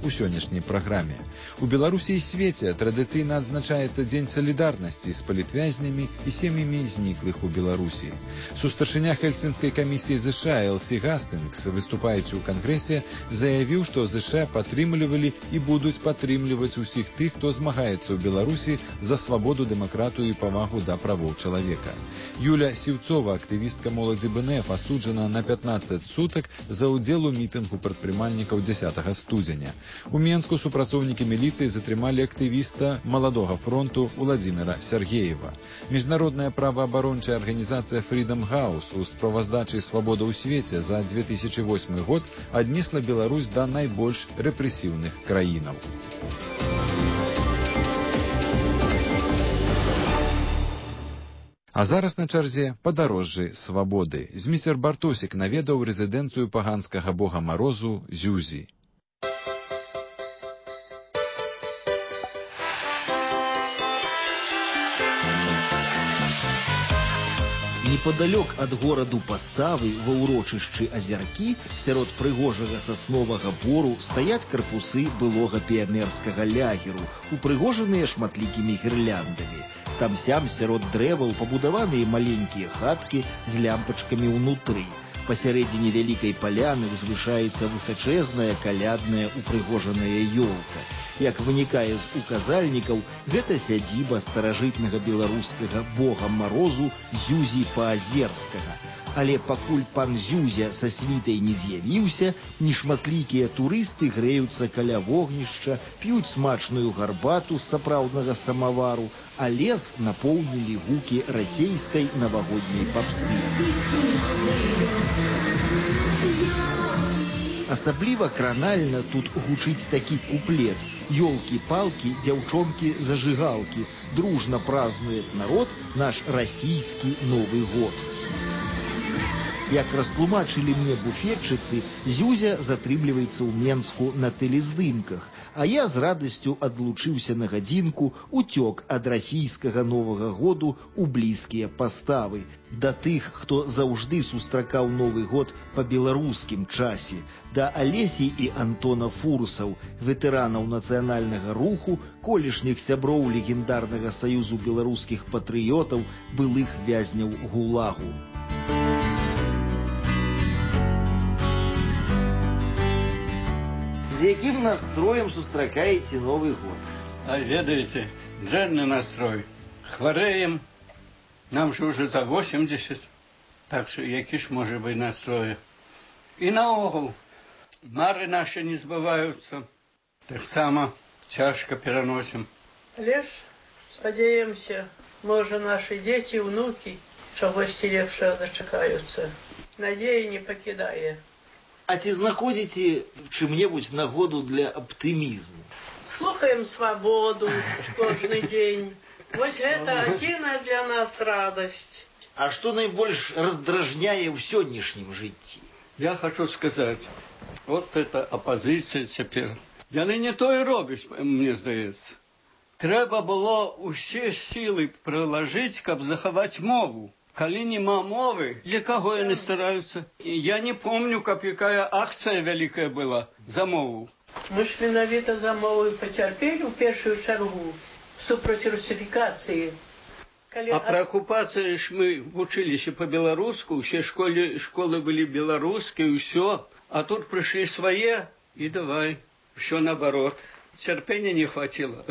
у сённяшняй праграме. У Беларусі і свеце традыцыйна адзначаецца Дзень салідарнасці з палітвязнямі і сем'ямі зніклых у Беларусі. Сустаршыня Хельсінскай камісіі ЗША Элсі Гастынгс, выступаючы ў Кангрэсе, заявіў, што ЗША падтрымлівалі і будуць падтрымліваць усіх тых, хто змагаецца ў Беларусі за свабоду, дэмакратыю і павагу да правоў чалавека. Юля Сіўцова, актывістка моладзі БНФ, асуджана на 15 сутак за ўдзел у мітынгу прадпрымальнікаў 10 студзеня. У Менску супрацоўнікі міліцыі затрымалі актывіста Маладога фронту Уладзіміра Сергеева. Міжнародная праваабарончая арганізацыя Freedom House у справаздачы «Свабода ў свеце» за 2008 год аднесла Беларусь да найбольш рэпрэсіўных краінаў. А зараз на чарзе падарожжы свабоды. Зміцер Бартосік наведаў рэзідэнцыю паганскага бога марозу Зюзі. Непадалёк ад гораду Паставы ва ўрочышчы Азяркі сярод прыгожага сасновага бору стаяць карпусы былога піянерскага лягеру, упрыгожаныя шматлікімі гірляндамі. Там-сям сярод дрэваў пабудаваныя маленькія хаткі з лямпачкамі ўнутры. Пасярэдзіне вялікай паляны ўзвышаецца высачэзная калядная упрыгожаная ёлка. Як вынікае з указальнікаў, гэта сядзіба старажытнага беларускага бога марозу Зюзі Паазерскага. Але пакуль пан Зюзя са світай не з'явіўся, нешматлікія турысты грэюцца каля вогнішча, п'юць смачную гарбату з сапраўднага самавару, а лес напоўнілі гукі расейскай навагодняй папсы. Асабліва кранальна тут гучыць такі куплет: «Ёлкі-палкі, дзяўчонкі-зажыгалкі, дружна празднует народ наш расійскі Новы год». Як растлумачылі мне буфетчыцы, Зюзя затрымліваецца ў Менску на тэлездымках, а я з радасцю адлучыўся на гадзінку, уцёк ад расійскага Новага году ў блізкія Паставы, да тых, хто заўжды сустракаў Новы год па беларускім часе, да Алесі і Антона Фурсаў, ветэранаў нацыянальнага руху, колішніх сяброў легендарнага саюзу беларускіх патрыётаў, былых вязняў ГУЛАГу. З якім настроем сустракаеце Новый год? А ведаеце, дрэнны настрой. Хварэем, нам же уже за 80, так что які ж можа быць настрой. І наогул, мары наши не збываюцца, таксама цяжка пераносім. Але ж спадзяемся, можа нашы дзеці, внукі чагосьці лепшага дачакаюцца. Надзея не пакідае. А ці знаходзіце чым-небудзь нагоду для аптымізму? Слухаем свабоду кожны дзень. Вось гэта адзіная для нас радасць. А што найбольш раздражняе ў сённяшнім жыцці? Я хочу сказаць, вот эта апазіцыя цяпер. Яны не тое робяць, мне здаецца. Трэба было ўсе сілы прылажыць, каб захаваць мову. Калі нема мовы, для каго яны стараюцца? Я не помню, каб якая акцыя вялікая была за мову. Мы ж менавіта за мову пацярпелі ў першую чаргу супраць русіфікацыі. А пра акупацыю ж мы вучыліся па-беларуску, усе школы былі беларускія, ўсё. А тут прыйшлі свае і давай, ўсё наоборот. Цярпення не хватило.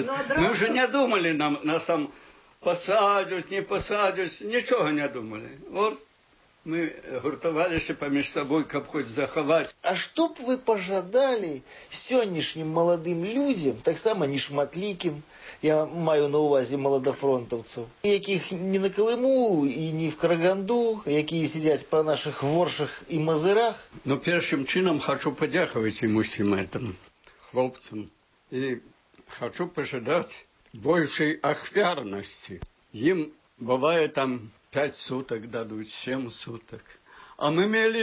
Мы уже не думали, нас там посадят, не посадят, ничего не думали. Вот мы гуртоваліся паміж сабой, каб хоць захаваць. А што б вы пажадалі сённяшнім маладым людзям, таксама нешматлікім, я маю на ўвазе маладафронтаўцаў, якіх не на Калыму і не в Караганду, якія сидять па наших воршах і мазырах? Ну, першым чынам хочу падзякаваць ім усім гэтым хлопцам. І хочу пожадаць большей ахвярнасці. Ім бывае там 5 суток дадуць, 7 суток. А мы мели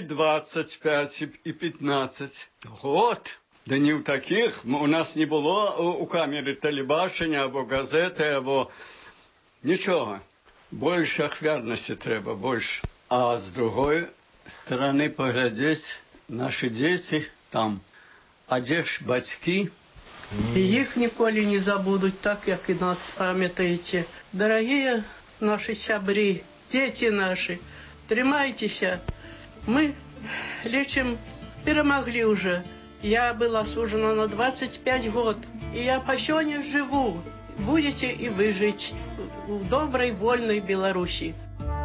25 и 15. Год. Да не ў таких. У нас не было у камеры тэлебачання, або газеты, або нічога. Больше ахвярнасці трэба, больше. А з другой стороны поглядзець, наши дзеці там, А дзе ж бацькі? И их николи не забудут, так, как и нас памятаете. Дорогие наши сябри, дети наши, тримайтесь. Мы лечим, перемогли уже. Я была осуждена на 25 год, и я по сегодня живу. Будете и вы жить в доброй, вольной Беларуси.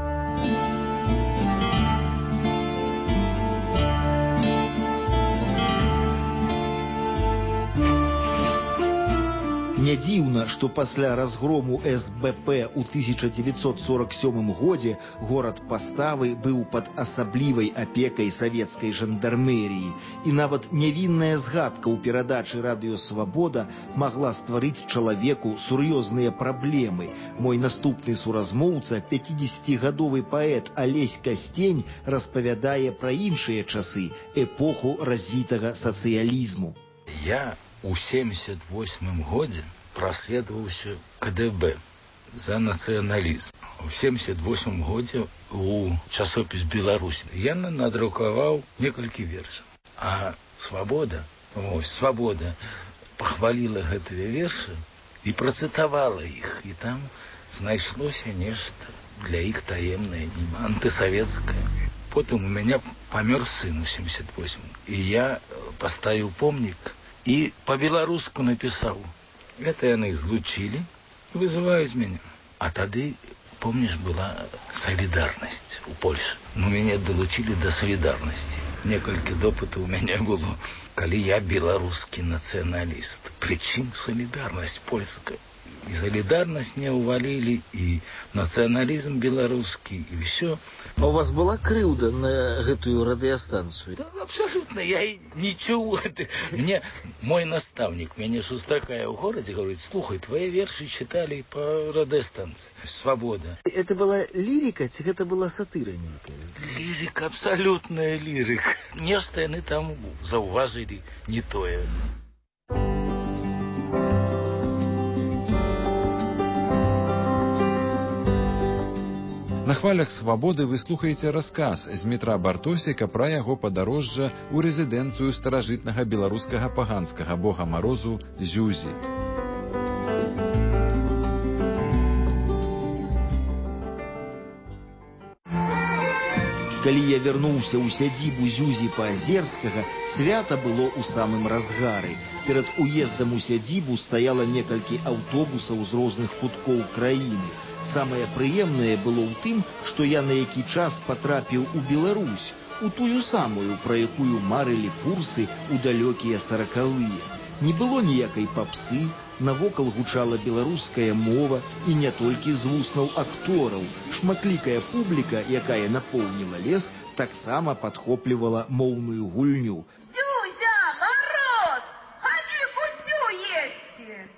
Не дзіўна, што пасля разгрому СБП ў 1947 годзе горад Паставы быў пад асаблівай апекай савецкай жандармеріі, і нават нявінная згадка ў перадачы «Радыё Свабода» магла стварыць чалавеку сур'ёзныя праблемы. Мой наступны суразмоўца, 50-гадовы паэт Алесь Кастень, распавядае пра іншыя часы, эпоху развітага сацыялізму. Я у 78 годзе праследаваўся КДБ за нацыяналізм. У 78 годзе у часопіс «Беларусь» я надрукаваў некалькі вершаў. А «Свабода» пахваліла гэтыя вершы і працытавала іх. І там знайшлося нешта для іх таемнае, антысавецкае. Потым у мяне памёр сын у 78. І я паставіў помнік и по-беларуску написал. Это яны злучили, вызывают меня. А тады, помнишь, была солидарность у Польши. Но меня долучили до солидарности. Некалькі допытаў у меня было, калі я беларускі националист. Причым солидарность польская. И солидарность мне увалили, и национализм белорусский, и все. А у вас была крыўда на гэтую радыёстанцыю? Да, абсолютно. Я и ничего. Мне мой наставник меня сустракае в городе, говорит: слухай, твои верши читали по радиостанции «Свобода». Это была лирика, ці гэта была сатыра нейкая? Лирика, абсолютная лирика. Нешта яны там заўважылі не тое. На хвалях «Свабоды» вы слухаеце расказ з Дмітра Бартосіка пра яго падарожжа ў рэзідэнцыю старажытнага беларускага паганскага бога марозу Зюзі. Калі я вярнуўся ў сядзібу Зюзі Паазерскага, свята было ў самым разгары. Перад уездам у сядзібу стаяла некалькі аўтобусаў з розных куткоў краіны. Самае прыемнае было ў тым, што я на які час патрапіў у Беларусь, у тую самую, пра якую марылі фурсы ў далёкія 40-е. Не было ніякай папсы, навокал гучала беларуская мова, і не толькі з вуснаў актораў. Шматлікая публіка, якая напоўніла лес, таксама падхоплівала моўную гульню. Зюзя, Мороз, ходи кутю есці!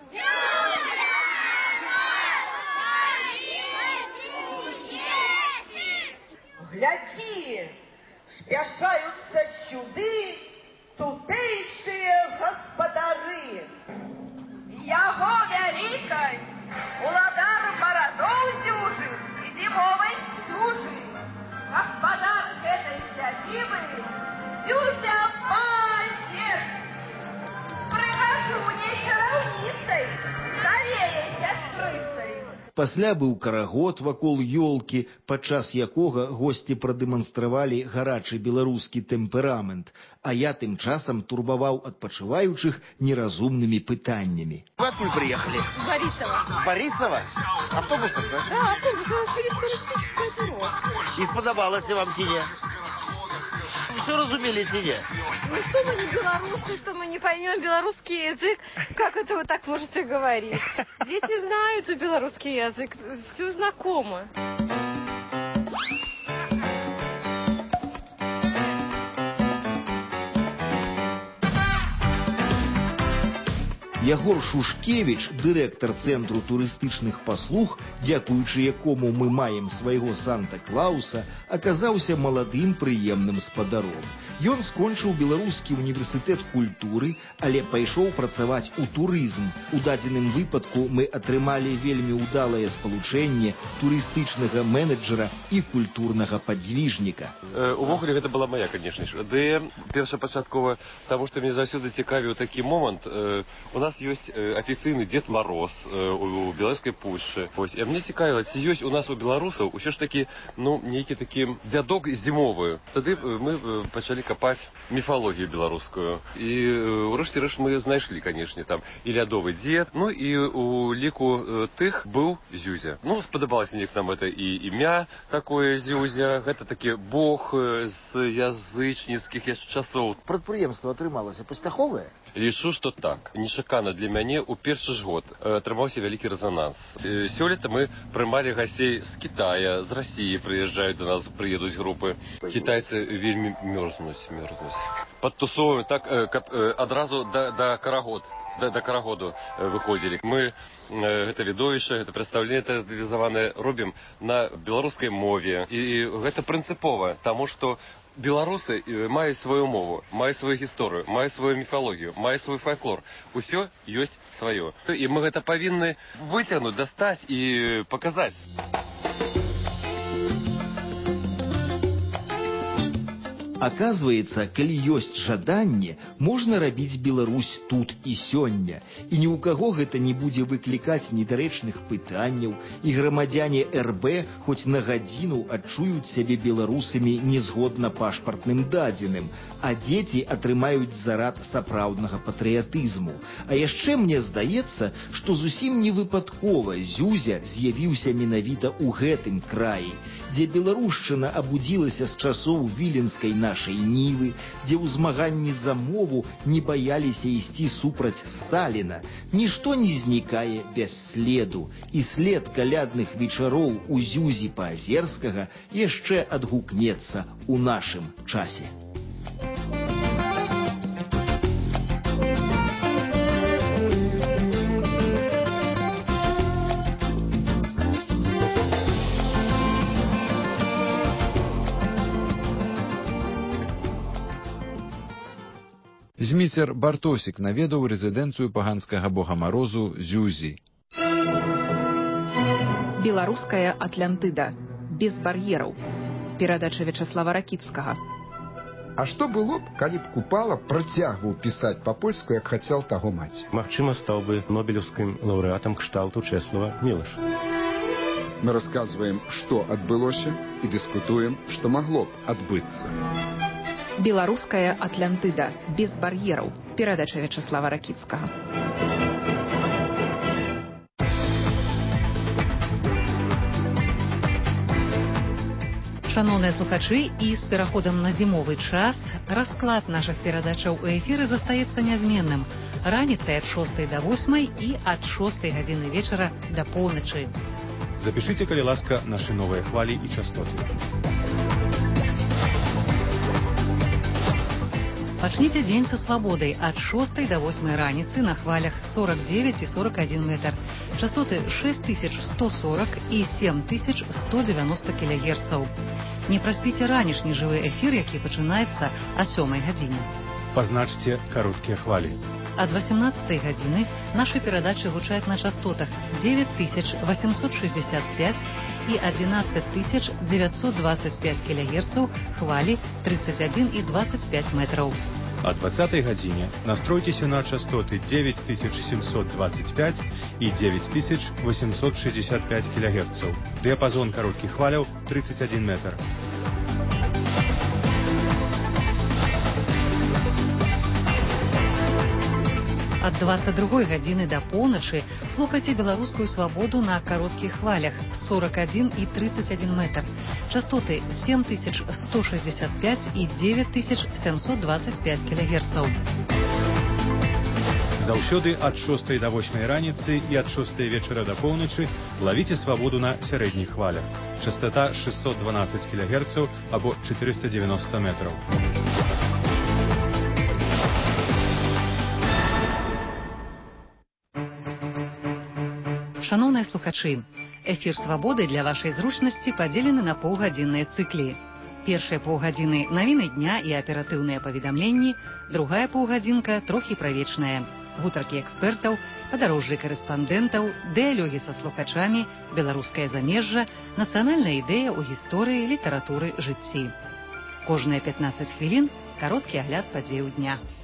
Гляди, спяшаются сюды тутейшие господары. Яго вялікай, уладар барадоў дзюжы і зімовай сцюжы. Господар гэтай сядзібы Зюзя Паазерскі. Прыхожу не чараўніцай, завее сястрыцай. Пасля быў карагод вакол ёлкі, падчас якога госці прадэманстравалі гарачы беларускі тэмперамент, а я тым часам турбаваў адпачываючых неразумнымі пытаннямі. Вы откуда приехали? С Борисова. С Борисова? Автобусом, да? Да, автобусом через туристическую дорогу. И сподобалось вам сине? Что разумели сине? Ну что мы не белорусы, что мы не поймем белорусский язык? Как это вы так можете говорить? Дети знают белорусский язык, все знакомо. Ягор Шушкевіч, дырэктар Цэнтру турыстычных паслуг, дзякуючы якому мы маем свайго Санта-Клауса, аказаўся маладым прыемным спадаром. Ён скончыў Беларускі універсітэт культуры, але пайшоў працаваць у турызм. У дадзеным выпадку мы атрымалі вельмі ўдалае спалучэнне турыстычнага менеджера і культурнага падзвіжніка. Увогуле гэта была моя, конечно ж, ідэя першапачаткова, таму што мне заўсёды цікавіў такі момант. У нас ёсць афіцыйны Дед Мороз у Беларускай Пушчы. І мне цікавіла, ці ёсць у нас у беларусаў усё ж такі, нейкі такі дзядок зімовы. Тады мы пачалі капаць міфалогію беларускую. І ўрэшце рэшт мы знайшлі, канешне, там і лядовы дзед, і у ліку тых быў Зюзя. Спадабалася нам гэта і імя такое Зюзя, гэта такі бог з язычніцкіх яшчэ часоў. Прадпрыемства атрымалася паспяховае? Лічу, што так. Нечакана для мяне ў першы ж год атрымаўся вялікі рэзананс. Сёлета мы прымалі гасцей з Китая, з Расіі прыязджаюць до нас, прыедуць групы. Кітайцы вельмі мерзнуць. Падтусоўваем так, каб адразу да карагоду выходзілі. Мы гэта відовішча, гэта прадстаўленне тэатралізаванае робім на беларускай мове. І гэта прынцыпова, таму што беларусы маюць сваю мову, маюць сваю гісторыю, маюць сваю міфалогію, маюць свой фальклор. Усё ёсць сваё. І мы гэта павінны выцягнуць, дастаць і паказаць. Оказывается, калі ёсць жаданне, можна рабіць Беларусь тут і сёння. І ні ў каго гэта не будзе выклікаць недарэчных пытанняў, і грамадзяне РБ хоць на гадзіну адчуюць сябе беларусамі незгодна пашпартным дадзеным, а дзеці атрымаюць зарад сапраўднага патрыятызму. А яшчэ мне здаецца, што зусім не выпадкова Зюзя з'явіўся менавіта ў гэтым краі, дзе беларушчына абудзілася з часоў віленскай нашай нівы, дзе ў змаганні за мову не баяліся ісці супраць Сталіна. Нішто не знікае без следу, і след калядных вечароў у Зюзі Паазерскага яшчэ адгукнецца ў нашым часе. Зміцер Бартосік наведаў рэзідэнцыю паганскага бога Марозу Зюзі. Беларуская Атлантыда. Без бар'ераў. Перадача Вячаслава Ракіцкага. А што было б, калі б Купала працягваў пісаць па-польску, як хацеў таго маці? Магчыма, стаў бы нобелеўскім лаўрэатам кшталту Чэслава Мілаша. Мы расказваем, што адбылося, і дыскутуем, што магло б адбыцца. Беларуская Атлантыда. Без бар'ераў. Перадача Вячаслава Ракіцкага. Шановныя слухачы, і з пераходам на зімовы час расклад нашых перадачаў у эфіры застаецца нязменным. Раніцай ад 6 до 8 і ад 6 гадзіны вечара да поўначы. Запішыце, калі ласка, нашы новыя хвалі і частоты. Пачніце дзень са свабодай ад 6 до 8 раніцы на хвалях 49 і 41 метр. Частоты 6140 і 7190 кілягерцаў. Не праспіце ранішні жывы эфір, які пачынаецца о 7 гадзіне. Пазначце кароткія хвалі. Ад 18 гадзіны нашы перадачы гучаць на частотах 9865 і 11925 кілягерцаў, хвалі 31 і 25 метраў. О 20 гадзіне настройцеся на частоты 9725 і 9865 кілягерцаў. Дыяпазон кароткіх хваляў 31 метр. Ад 22 гадзіны да поўначы слухайце беларускую свабоду на кароткіх хвалях 41 і 31 метр. Частоты 7165 і 9725 кілягерцаў. Заўсёды ад 6 до 8 раніцы і ад 6 вечара да поўначы лавіце свабоду на сярэдніх хвалях. Частота 612 кілягерцаў або 490 метраў. Шановныя слухачы, эфір «Свабоды» для вашай зручнасці падзелены на паўгадзінныя цыклі. Першыя паўгадзіны навіны дня і аператыўныя паведамленні, другая паўгадзінка трохі правечная. Гутаркі экспертаў, падарожжы карэспандэнтаў, дыялогі са слухачамі, беларускае замежжа, нацыянальная ідэя ў гісторыі, літаратуры, жыцці. Кожныя 15 хвілін кароткі агляд падзеяў дня.